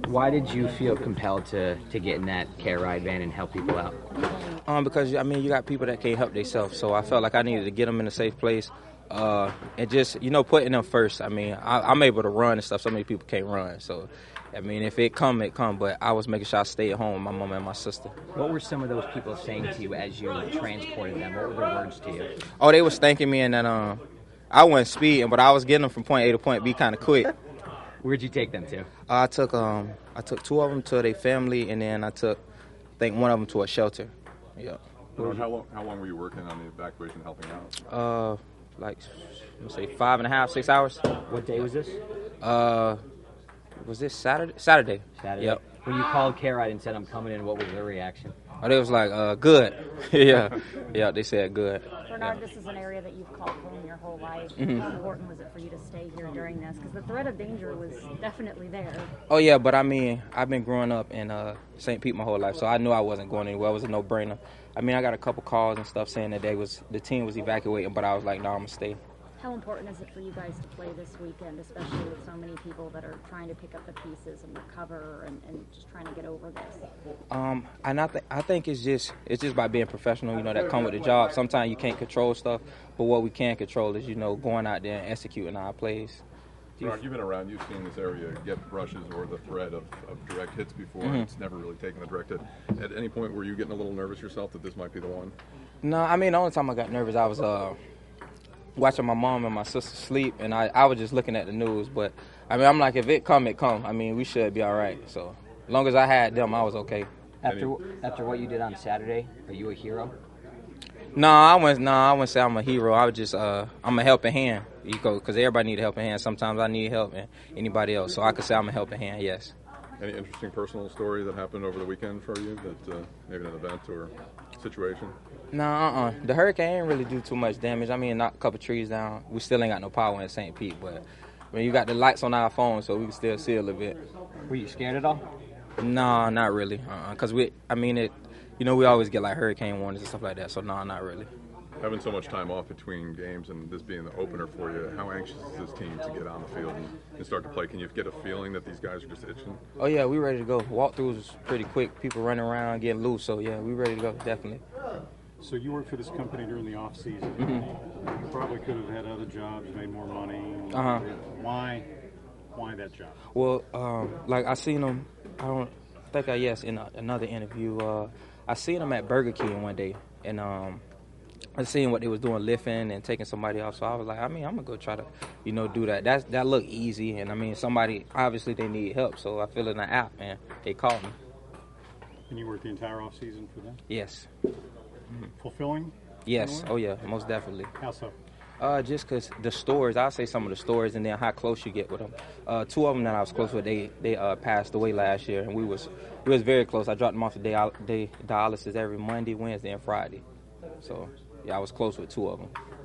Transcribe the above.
Why did you feel compelled to get in that care ride van and help people out? Because I mean, you got people that can't help themselves, so I felt like I needed to get them in a safe place, and just putting them first. I mean, I'm able to run and stuff. So many people can't run, so I mean, if it come, it come. But I was making sure I stay at home with my mom and my sister. What were some of those people saying to you as you transported them? What were their words to you? Oh, they was thanking me, and then I wasn't speeding, but I was getting them from point A to point B kind of quick. Where'd you take them to? I took two of them to their family, and then I think one of them to a shelter. Yeah. How long were you working on the evacuation, helping out? Like, let's say 5.5, 6 hours. What day was this? Was this Saturday? Saturday. Yep. When you called Care Ride and said, "I'm coming in," what was their reaction? Oh, they was like, good. Yeah, they said good. Bernard, this is an area that you've called home your whole life. Mm-hmm. How important was it for you to stay here during this? Because the threat of danger was definitely there. Oh, yeah, but I mean, I've been growing up in St. Pete my whole life, so I knew I wasn't going anywhere. It was a no-brainer. I mean, I got a couple calls and stuff saying that the team was evacuating, but I was like, no, I'm going to stay. How important is it for you guys to play this weekend, especially with so many people that are trying to pick up the pieces and recover and just trying to get over this? And I think it's just by being professional, that come with the job. Sometimes you can't control stuff, but what we can control is, going out there and executing our plays. Bernard, you've been around, you've seen this area get rushes or the threat of direct hits before. Mm-hmm. It's never really taken a direct hit. At any point, were you getting a little nervous yourself that this might be the one? No, I mean, the only time I got nervous, I was watching my mom and my sister sleep, and I was just looking at the news. But, I mean, I'm like, if it come, it come. I mean, we should be all right. So, as long as I had them, I was okay. After what you did on Saturday, are you a hero? No, I wouldn't say I'm a hero. I was just, I'm a helping hand. Because everybody need a helping hand. Sometimes I need help and anybody else. So I could say I'm a helping hand, yes. Any interesting personal story that happened over the weekend for you, that maybe an event or situation? No, The hurricane didn't really do too much damage. I mean, knocked a couple trees down. We still ain't got no power in St. Pete, but I mean, you got the lights on our phone, so we can still see a little bit. Were you scared at all? No, not really. Because we always get like hurricane warnings and stuff like that, so no, not really. Having so much time off between games and this being the opener for you, how anxious is this team to get on the field and start to play? Can you get a feeling that these guys are just itching? Oh, yeah, we ready to go. Walkthroughs was pretty quick. People running around, getting loose. So, yeah, we ready to go, definitely. So you worked for this company during the off season. Mm-hmm. You probably could have had other jobs, made more money. Uh-huh. Why that job? Well, like I seen them, I don't think in another interview, I seen them at Burger King one day, and I seen what they was doing, lifting and taking somebody off. So I was like, I mean, I'm gonna go try to, do that. That looked easy, and I mean, somebody obviously they need help, so I fill in the app and they called me. And you worked the entire off season for them? Yes. Fulfilling? Yes. Oh yeah, most definitely. How so? Just because the stores, I'll say some of the stores, and then how close you get with them. Two of them that I was close with, they passed away last year, and we was very close. I dropped them off to dialysis every Monday, Wednesday, and Friday. So, yeah, I was close with two of them.